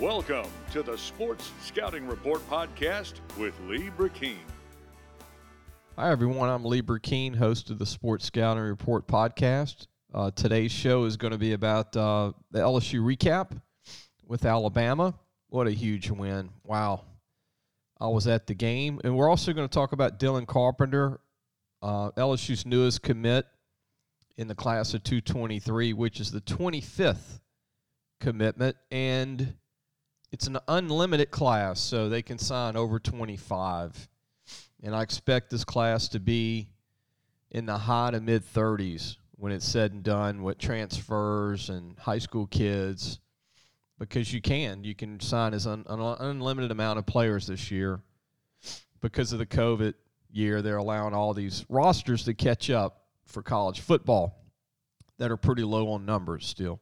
Welcome to the Sports Scouting Report podcast with Lee Burkeen. Hi, everyone. I'm Lee Burkeen, host of the Sports Scouting Report podcast. Today's show is going to be about the LSU recap with Alabama. What a huge win. Wow. I was at the game. And we're also going to talk about Dylan Carpenter, LSU's newest commit in the class of 223, which is the 25th commitment. And it's an unlimited class, so they can sign over 25. And I expect this class to be in the high to mid-30s when it's said and done with transfers and high school kids, because you can sign as an unlimited amount of players this year. Because of the COVID year, they're allowing all these rosters to catch up for college football that are pretty low on numbers still.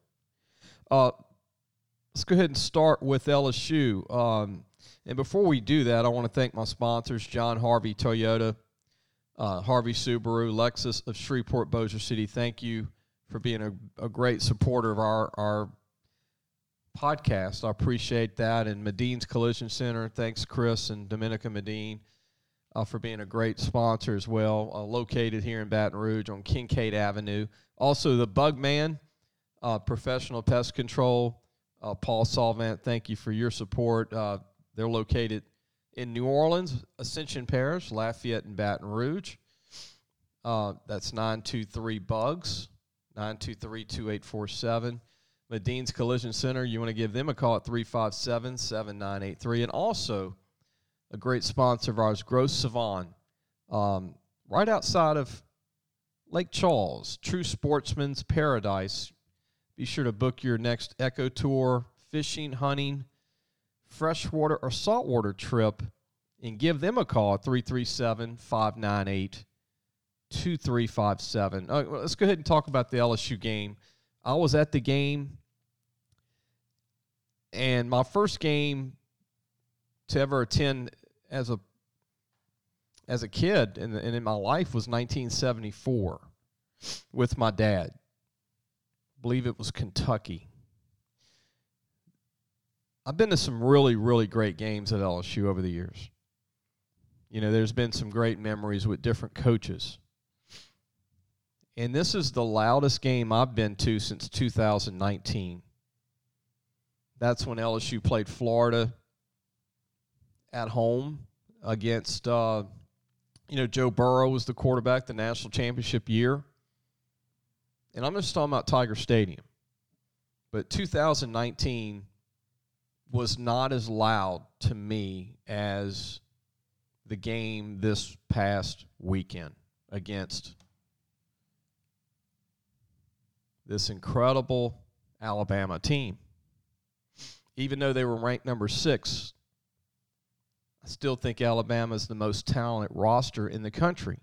Let's go ahead and start with LSU. And before we do that, I want to thank my sponsors, John Harvey Toyota, Harvey Subaru, Lexus of Shreveport, Bossier City. Thank you for being a great supporter of our podcast. I appreciate that. And Medine's Collision Center, thanks Chris and Dominica Medine for being a great sponsor as well, located here in Baton Rouge on Kincaid Avenue. Also, the Bugman, Professional Pest Control, Paul Solvant, thank you for your support. They're located in New Orleans, Ascension Parish, Lafayette, and Baton Rouge. That's 923-BUGS, 923-2847. Medine's Collision Center, you want to give them a call at 357-7983. And also, a great sponsor of ours, Gross Savon, right outside of Lake Charles, true sportsman's paradise. Be sure to book your next eco tour, fishing, hunting, freshwater or saltwater trip, and give them a call at 337-598-2357. Let's go ahead and talk about the LSU game. I was at the game, and my first game to ever attend as a kid and in my life was 1974 with my dad. I believe it was Kentucky. I've been to some really, really great games at LSU over the years. You know, there's been some great memories with different coaches. And this is the loudest game I've been to since 2019. That's when LSU played Florida at home against, Joe Burrow was the quarterback the national championship year. And I'm just talking about Tiger Stadium. But 2019 was not as loud to me as the game this past weekend against this incredible Alabama team. Even though they were ranked number 6, I still think Alabama is the most talented roster in the country.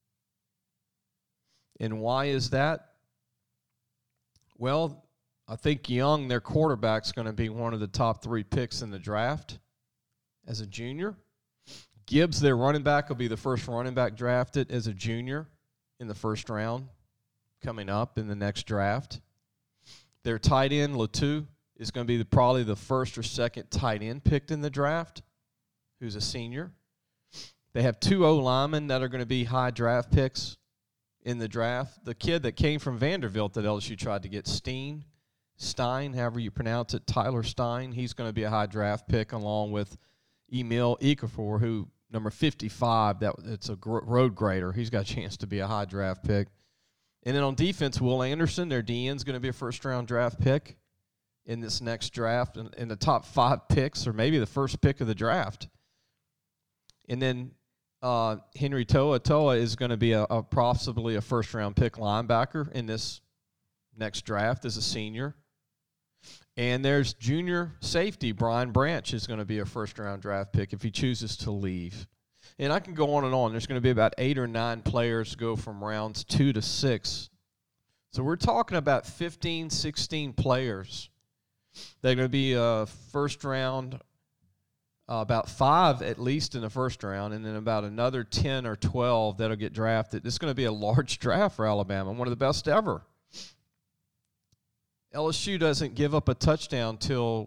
And why is that? Well, I think Young, their quarterback, is going to be one of the top 3 picks in the draft as a junior. Gibbs, their running back, will be the first running back drafted as a junior in the first round coming up in the next draft. Their tight end, Latu, is going to be probably the first or second tight end picked in the draft, who's a senior. They have 2 O-linemen that are going to be high draft picks in the draft. The kid that came from Vanderbilt that LSU tried to get, Stein, however you pronounce it, Tyler Stein, he's going to be a high draft pick along with Emil Ikafor, who, number 55, it's a road grader. He's got a chance to be a high draft pick. And then on defense, Will Anderson, their DN, is going to be a first-round draft pick in this next draft. And the top 5 picks, or maybe the first pick of the draft. And then Henry Toa is going to be possibly a first-round pick linebacker in this next draft as a senior. And there's junior safety, Brian Branch, is going to be a first-round draft pick if he chooses to leave. And I can go on and on. There's going to be about 8 or 9 players go from rounds 2 to 6. So we're talking about 15, 16 players. They're going to be first round, about 5 at least in the first round, and then about another 10 or 12 that'll get drafted. This is going to be a large draft for Alabama, one of the best ever. LSU doesn't give up a touchdown till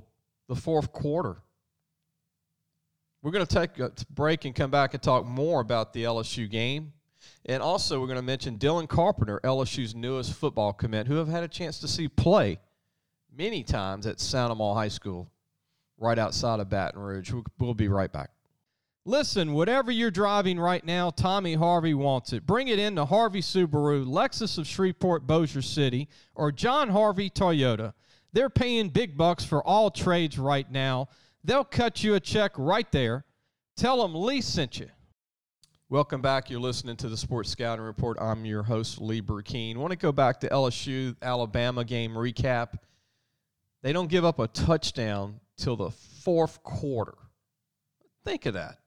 the fourth quarter. We're going to take a break and come back and talk more about the LSU game. And also we're going to mention Dylan Carpenter, LSU's newest football commit, who I've had a chance to see play many times at Santa Maria High School right outside of Baton Rouge. We'll be right back. Listen, whatever you're driving right now, Tommy Harvey wants it. Bring it in to Harvey Subaru, Lexus of Shreveport, Bossier City, or John Harvey Toyota. They're paying big bucks for all trades right now. They'll cut you a check right there. Tell them Lee sent you. Welcome back. You're listening to the Sports Scouting Report. I'm your host, Lee Burkeen. I want to go back to LSU-Alabama game recap. They don't give up a touchdown till the fourth quarter. Think of that.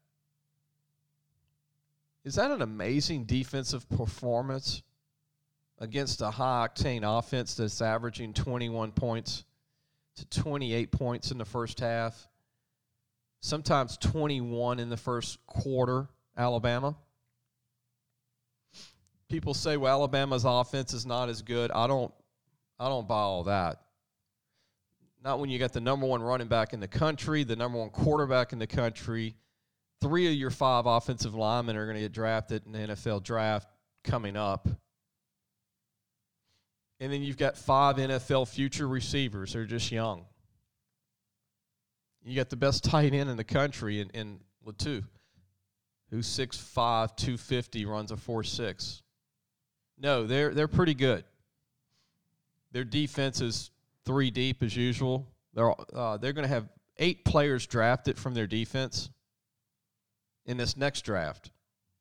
Is that an amazing defensive performance against a high-octane offense that's averaging 21 points to 28 points in the first half? Sometimes 21 in the first quarter, Alabama. People say, well, Alabama's offense is not as good. I don't buy all that. Not when you got the number one running back in the country, the number one quarterback in the country. 3 of your 5 offensive linemen are going to get drafted in the NFL draft coming up. And then you've got 5 NFL future receivers who are just young. You got the best tight end in the country in Latu, who's 6'5", 250, runs a 4.6. No, they're pretty good. Their defense is 3 deep as usual. They're going to have 8 players drafted from their defense in this next draft.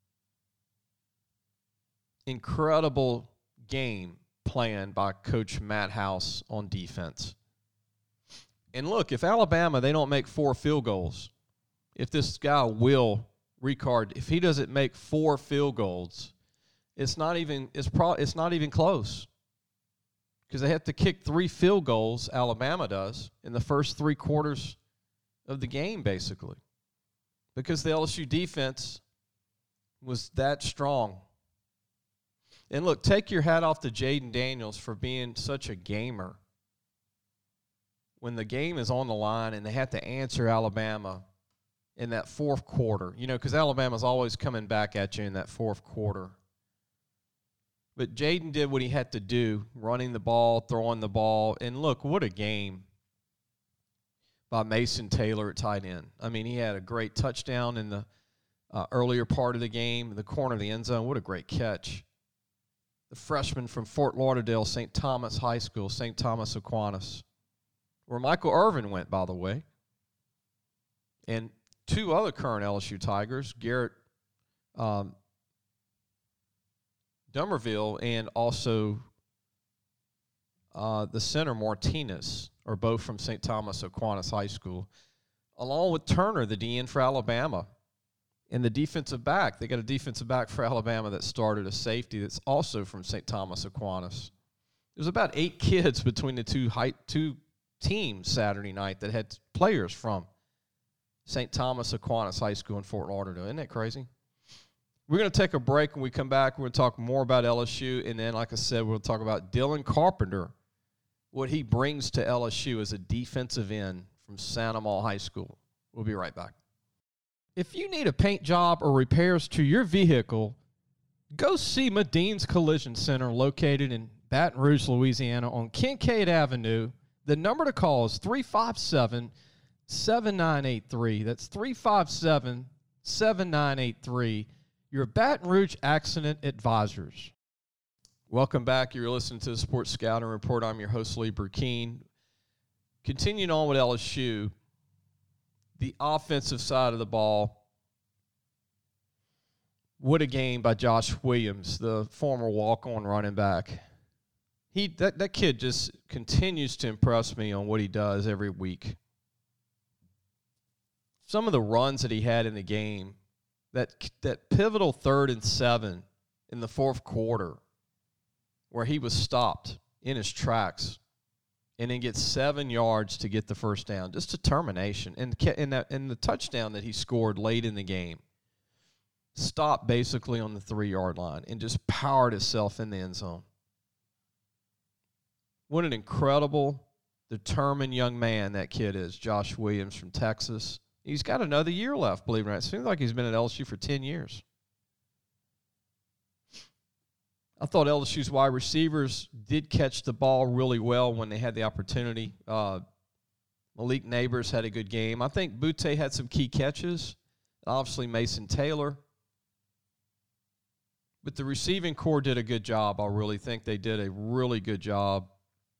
Incredible game plan by Coach Matt House on defense. And look, if Alabama, they don't make 4 field goals, if this guy Will Ricard, if he doesn't make 4 field goals, it's not even close. Because they have to kick 3 field goals, Alabama does, in the first 3 quarters of the game, basically. Because the LSU defense was that strong. And look, take your hat off to Jaden Daniels for being such a gamer. When the game is on the line and they have to answer Alabama in that fourth quarter, because Alabama's always coming back at you in that fourth quarter. But Jaden did what he had to do, running the ball, throwing the ball. And look, what a game by Mason Taylor at tight end. I mean, he had a great touchdown in the earlier part of the game, in the corner of the end zone. What a great catch. The freshman from Fort Lauderdale, St. Thomas High School, St. Thomas Aquinas, where Michael Irvin went, by the way. And 2 other current LSU Tigers, Garrett Dummerville and also the center, Martinez, are both from St. Thomas Aquinas High School, along with Turner, the DN for Alabama. And the defensive back, they got a defensive back for Alabama that started a safety that's also from St. Thomas Aquinas. There's about 8 kids between the two teams Saturday night that had players from St. Thomas Aquinas High School in Fort Lauderdale. Isn't that crazy? We're going to take a break. When we come back, we're going to talk more about LSU. And then, like I said, we'll talk about Dylan Carpenter, what he brings to LSU as a defensive end from Santa Maria High School. We'll be right back. If you need a paint job or repairs to your vehicle, go see Madine's Collision Center located in Baton Rouge, Louisiana on Kincaid Avenue. The number to call is 357-7983. That's 357-7983. Your Baton Rouge Accident Advisors. Welcome back. You're listening to the Sports Scouting Report. I'm your host, Lee Burkeen. Continuing on with LSU, the offensive side of the ball, what a game by Josh Williams, the former walk-on running back. That kid just continues to impress me on what he does every week. Some of the runs that he had in the game, that pivotal 3rd and 7 in the fourth quarter where he was stopped in his tracks and then gets 7 yards to get the first down. Just determination. And the touchdown that he scored late in the game, stopped basically on the 3-yard line and just powered itself in the end zone. What an incredible determined young man that kid is, Josh Williams from Texas. He's got another year left, believe it or not. It seems like he's been at LSU for 10 years. I thought LSU's wide receivers did catch the ball really well when they had the opportunity. Malik Neighbors had a good game. I think Butte had some key catches. Obviously, Mason Taylor. But the receiving corps did a good job. I really think they did a really good job.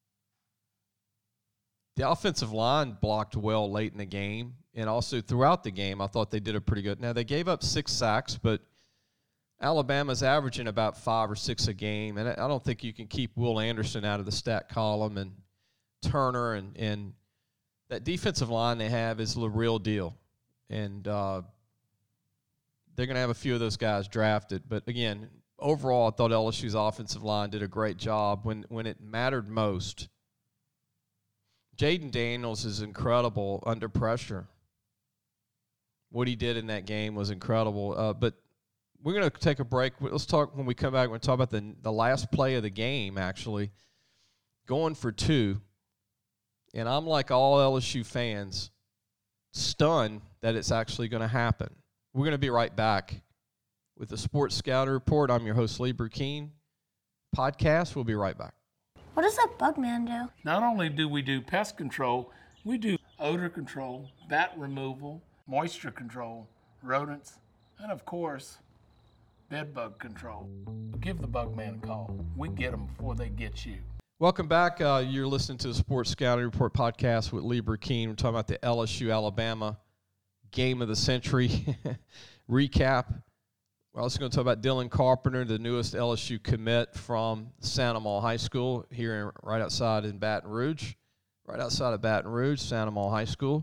The offensive line blocked well late in the game, and also throughout the game, I thought they did a pretty good. Now, they gave up 6 sacks, but Alabama's averaging about 5 or 6 a game, and I don't think you can keep Will Anderson out of the stat column and Turner, and that defensive line they have is the real deal. And they're going to have a few of those guys drafted. But, again, overall, I thought LSU's offensive line did a great job when it mattered most. Jaden Daniels is incredible under pressure. What he did in that game was incredible. But we're going to take a break. Let's talk when we come back. We're going to talk about the last play of the game, actually, going for 2. And I'm like all LSU fans, stunned that it's actually going to happen. We're going to be right back with the Sports Scouting Report. I'm your host, Lee Burkeen. Podcast, we'll be right back. What does that bug man do? Not only do we do pest control, we do odor control, bat removal, moisture control, rodents, and of course, bed bug control. Give the bug man a call. We get them before they get you. Welcome back. You're listening to the Sports Scouting Report podcast with Lee Burkeen. We're talking about the LSU-Alabama game of the century recap. We're also going to talk about Dylan Carpenter, the newest LSU commit from Santa Maula High School here right outside of Baton Rouge, Santa Maula High School.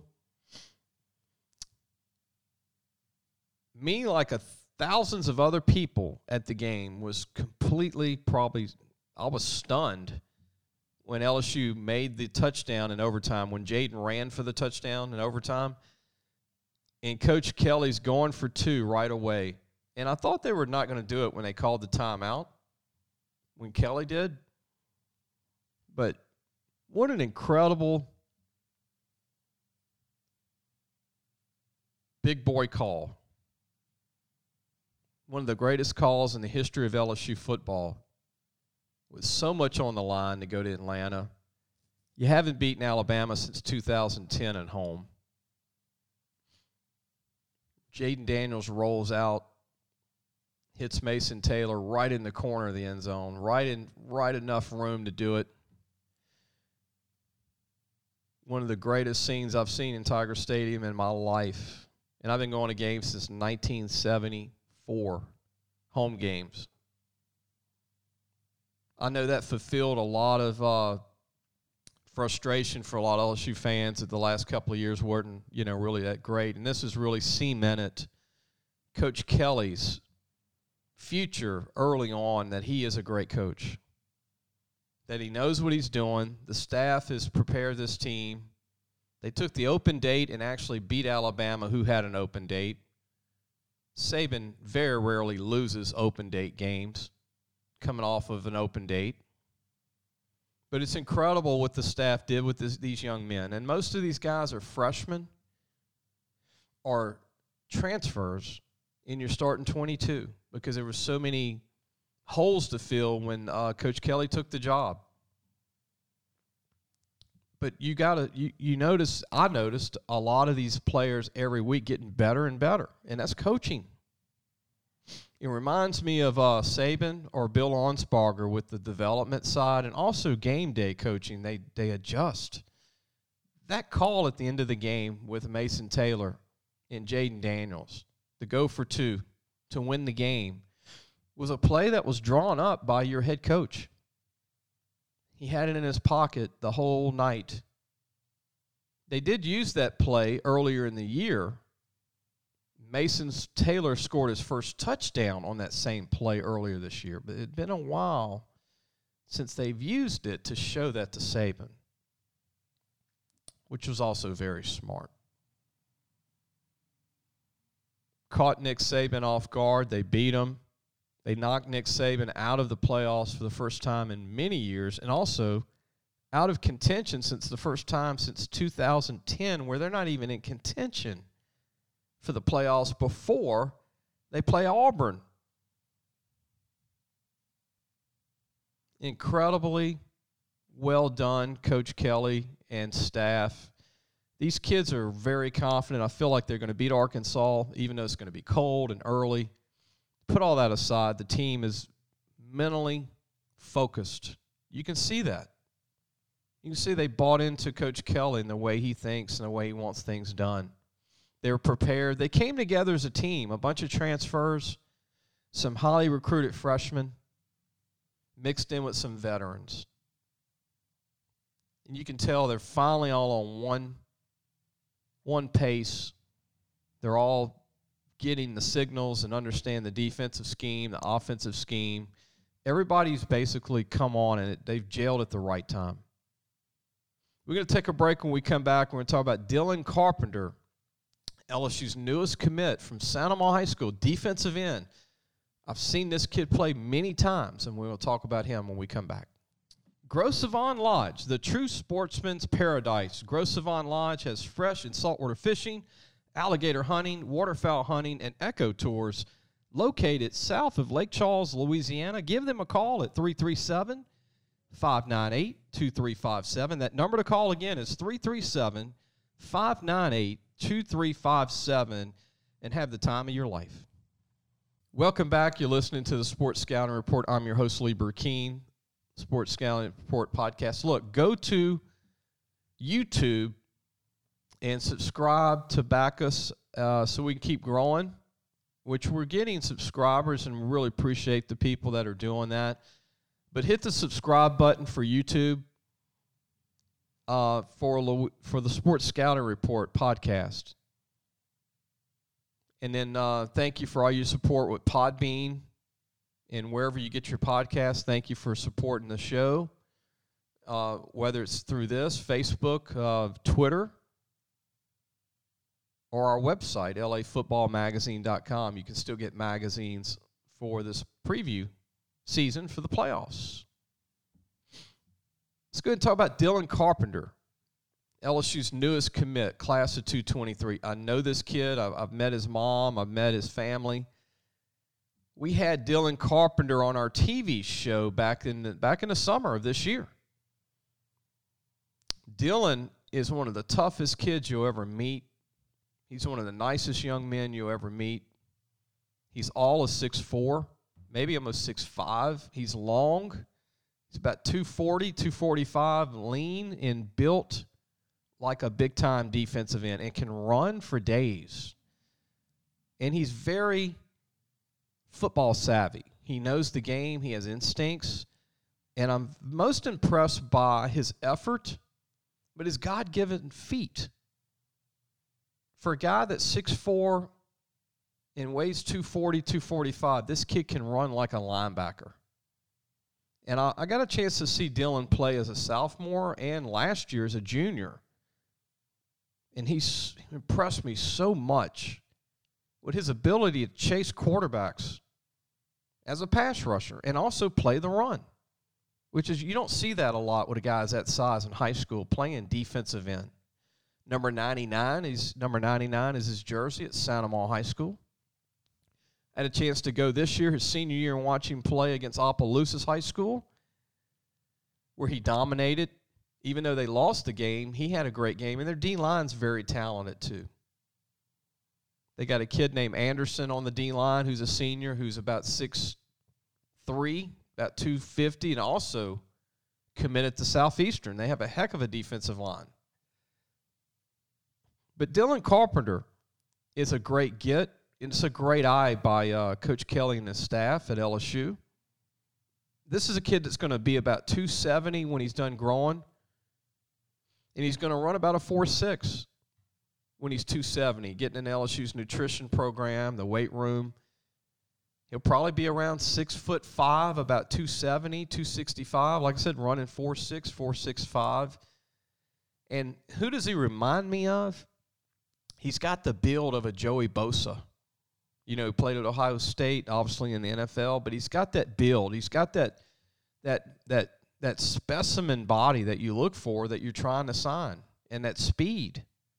Me, like thousands of other people at the game, was completely I was stunned when LSU made the touchdown in overtime, when Jaden ran for the touchdown in overtime, and Coach Kelly's going for 2 right away. And I thought they were not going to do it when they called the timeout, when Kelly did. But what an incredible big boy call. One of the greatest calls in the history of LSU football, with so much on the line to go to Atlanta. You haven't beaten Alabama since 2010 at home. Jaden Daniels rolls out, hits Mason Taylor right in the corner of the end zone, right enough room to do it. One of the greatest scenes I've seen in Tiger Stadium in my life. And I've been going to games since 1974, home games. I know that fulfilled a lot of frustration for a lot of LSU fans that the last couple of years weren't, really that great. And this has really cemented Coach Kelly's future early on, that he is a great coach, that he knows what he's doing. The staff has prepared this team. They took the open date and actually beat Alabama, who had an open date. Saban very rarely loses open date games coming off of an open date. But it's incredible what the staff did with these young men. And most of these guys are freshmen or transfers in your starting 22, because there were so many holes to fill when Coach Kelly took the job. But I noticed a lot of these players every week getting better and better, and that's coaching. It reminds me of Saban or Bill Onsparger with the development side, and also game day coaching. They adjust. That call at the end of the game with Mason Taylor and Jaden Daniels, the go for 2 to win the game, was a play that was drawn up by your head coach. He had it in his pocket the whole night. They did use that play earlier in the year. Mason Taylor scored his first touchdown on that same play earlier this year, but it had been a while since they've used it to show that to Saban, which was also very smart. Caught Nick Saban off guard. They beat him. They knocked Nick Saban out of the playoffs for the first time in many years, and also out of contention since the first time since 2010 where they're not even in contention for the playoffs before they play Auburn. Incredibly well done, Coach Kelly and staff. These kids are very confident. I feel like they're going to beat Arkansas, even though it's going to be cold and early. Put all that aside, the team is mentally focused. You can see that. You can see they bought into Coach Kelly and the way he thinks and the way he wants things done. They were prepared. They came together as a team, a bunch of transfers, some highly recruited freshmen, mixed in with some veterans. And you can tell they're finally all on one pace. They're all getting the signals and understand the defensive scheme, the offensive scheme. Everybody's basically come on and they've gelled at the right time. We're going to take a break. When we come back, we're going to talk about Dylan Carpenter, LSU's newest commit from Santa Maria High School, defensive end. I've seen this kid play many times, and we will talk about him when we come back. Gros Savon Lodge, the true sportsman's paradise. Gros Savon Lodge has fresh and saltwater fishing, alligator hunting, waterfowl hunting, and eco tours located south of Lake Charles, Louisiana. Give them a call at 337-598-2357. That number to call again is 337-598-2357, and have the time of your life. Welcome back. You're listening to the Sports Scouting Report. I'm your host, Lee Burkeen, Sports Scouting Report podcast. Look, go to YouTube and subscribe to back us so we can keep growing, which we're getting subscribers, and we really appreciate the people that are doing that. But hit the subscribe button for YouTube for the Sports Scouting Report podcast. And then thank you for all your support with Podbean and wherever you get your podcast. Thank you for supporting the show, whether it's through this, Facebook, Twitter, or our website, lafootballmagazine.com. You can still get magazines for this preview season for the playoffs. Let's go ahead and talk about Dylan Carpenter, LSU's newest commit, class of 2023. I know this kid. I've met his mom. I've met his family. We had Dylan Carpenter on our TV show back in the summer of this year. Dylan is one of the toughest kids you'll ever meet. He's one of the nicest young men you'll ever meet. He's all of 6'4", maybe almost 6'5". He's long. He's about 240, 245, lean and built like a big-time defensive end and can run for days. And he's very football savvy. He knows the game. He has instincts. And I'm most impressed by his effort, but his God-given feet. For a guy that's 6'4" and weighs 240, 245, this kid can run like a linebacker. And I got a chance to see Dylan play as a sophomore and last year as a junior. And he's impressed me so much with his ability to chase quarterbacks as a pass rusher and also play the run, which is, you don't see that a lot with a guy that size in high school playing defensive end. Number 99 is his jersey at Santa Maria High School. I had a chance to go this year, his senior year, and watch him play against Opelousas High School, where he dominated. Even though they lost the game, he had a great game, and their D-line's very talented too. They got a kid named Anderson on the D-line who's a senior, who's about 6'3", about 250, and also committed to Southeastern. They have a heck of a defensive line. But Dylan Carpenter is a great get. It's a great eye by Coach Kelly and his staff at LSU. This is a kid that's going to be about 270 when he's done growing. And he's going to run about a 4.6 when he's 270, getting in LSU's nutrition program, the weight room. He'll probably be around 6'5", about 270, 265. Like I said, running 4.6, 4.65. And who does he remind me of? He's got the build of a Joey Bosa. You know, he played at Ohio State, obviously in the NFL, but he's got that build. He's got that that specimen body that you look for that you're trying to sign, and that speed.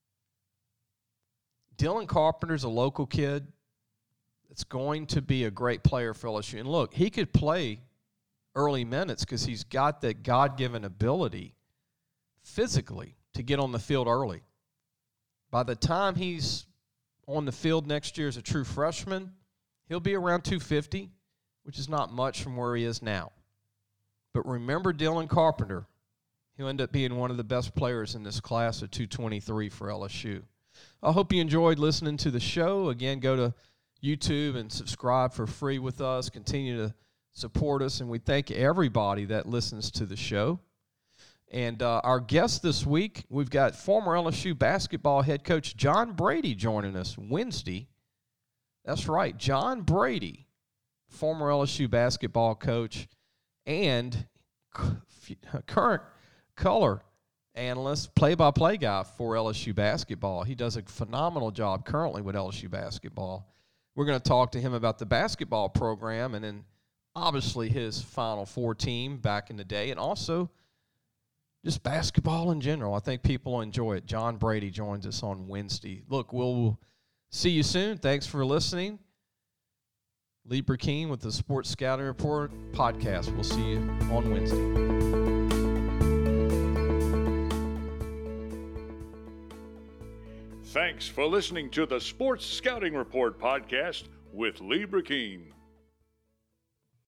Dylan Carpenter's a local kid that's going to be a great player for LSU. And look, he could play early minutes because he's got that God-given ability physically to get on the field early. By the time he's on the field next year as a true freshman, he'll be around 250, which is not much from where he is now. But remember Dylan Carpenter. He'll end up being one of the best players in this class of 223 for LSU. I hope you enjoyed listening to the show. Again, go to YouTube and subscribe for free with us. Continue to support us, and we thank everybody that listens to the show. And our guest this week, we've got former LSU basketball head coach John Brady joining us Wednesday. That's right, John Brady, former LSU basketball coach and current color analyst, play-by-play guy for LSU basketball. He does a phenomenal job currently with LSU basketball. We're going to talk to him about the basketball program and then obviously his Final Four team back in the day, and also just basketball in general. I think people will enjoy it. John Brady joins us on Wednesday. Look, we'll see you soon. Thanks for listening. Lee Burkeen with the Sports Scouting Report podcast. We'll see you on Wednesday. Thanks for listening to the Sports Scouting Report podcast with Lee Burkeen.